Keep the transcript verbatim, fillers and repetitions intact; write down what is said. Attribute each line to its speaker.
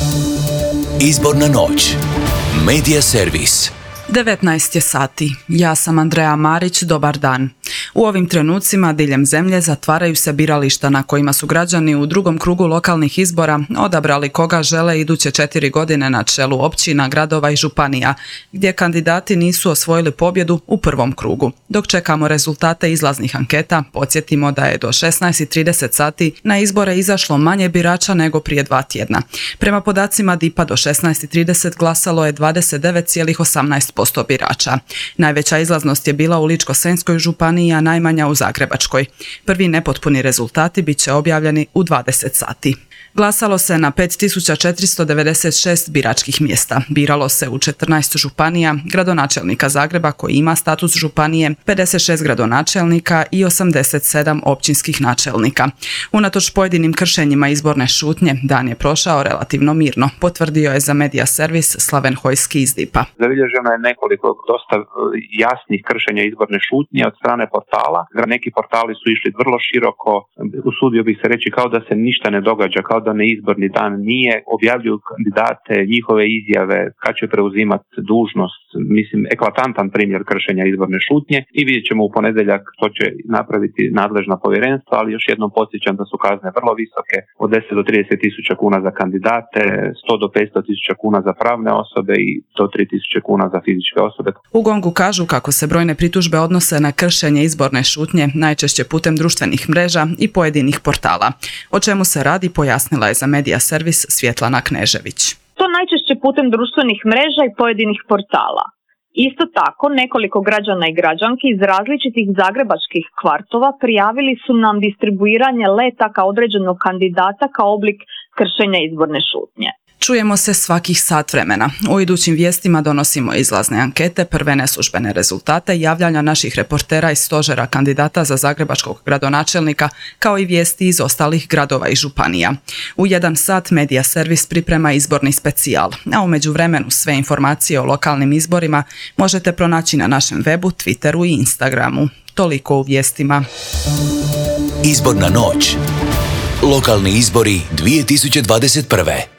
Speaker 1: Izborna noć. Medija servis.
Speaker 2: devetnaest je sati. Ja sam Andreja Marić, dobar dan. U ovim trenucima diljem zemlje zatvaraju se birališta na kojima su građani u drugom krugu lokalnih izbora odabrali koga žele iduće četiri godine na čelu općina, gradova i županija, gdje kandidati nisu osvojili pobjedu u prvom krugu. Dok čekamo rezultate izlaznih anketa, podsjetimo da je do šesnaest i trideset sati na izbore izašlo manje birača nego prije dva tjedna. Prema podacima D I P-a do šesnaest i trideset glasalo je dvadeset devet zarez osamnaest posto birača. Najveća izlaznost je bila u Ličko-senjskoj županiji, a najmanja u Zagrebačkoj. Prvi nepotpuni rezultati bit će objavljeni u dvadeset sati. Glasalo se na pet tisuća četiristo devedeset šest biračkih mjesta. Biralo se u četrnaest županija, gradonačelnika Zagreba koji ima status županije, pedeset šest gradonačelnika i osamdeset sedam općinskih načelnika. Unatoč pojedinim kršenjima izborne šutnje, dan je prošao relativno mirno, potvrdio je za medija servis Slaven Hojski iz D I P-a.
Speaker 3: Zabilježeno je nekoliko dosta jasnih kršenja izborne šutnje od strane portala. Neki portali su išli vrlo široko, usudio bih se reći kao da se ništa ne događa, kao da ne izborni dan nije, objavljuju kandidate, njihove izjave, kad će preuzimati dužnost, mislim, eklatantan primjer kršenja izborne šutnje i vidjet ćemo u ponedjeljak što će napraviti nadležna povjerenstva, ali još jednom podsjećam da su kazne vrlo visoke, od deset do trideset tisuća kuna za kandidate, sto do petsto tisuća kuna za pravne osobe i do tri tisuće kuna za fizičke osobe.
Speaker 2: U Gongu kažu kako se brojne pritužbe odnose na kršenje izborne šutnje, najčešće putem društvenih mreža i pojedinih portala. O čemu se radi, pojasnila je za medija servis Svjetlana Knežević.
Speaker 4: To najčešće putem društvenih mreža i pojedinih portala. Isto tako, nekoliko građana i građanki iz različitih zagrebačkih kvartova prijavili su nam distribuiranje letaka određenog kandidata kao oblik kršenja izborne šutnje.
Speaker 2: Čujemo se svakih sat vremena. U idućim vijestima donosimo izlazne ankete, prve neslužbene rezultate, javljanja naših reportera iz stožera kandidata za zagrebačkog gradonačelnika, kao i vijesti iz ostalih gradova i županija. U jedan sat medija servis priprema izborni specijal, a u međuvremenu sve informacije o lokalnim izborima možete pronaći na našem webu, Twitteru i Instagramu. Toliko u vijestima.
Speaker 1: Izborna noć. Lokalni izbori dvije tisuće dvadeset prve.